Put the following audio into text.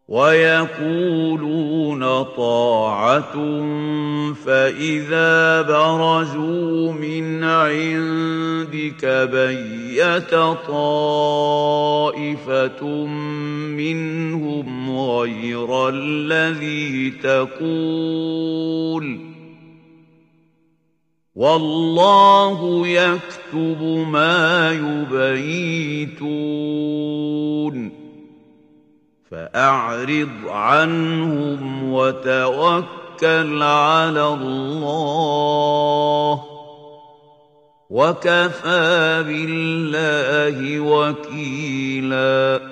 ويقولون طاعة فإذا برزوا من عندك بيت طائفة منهم غير الذي تقول والله يكتب ما يبيتون فأعرض عنهم وتوكل على الله وكفى بالله وكيلا.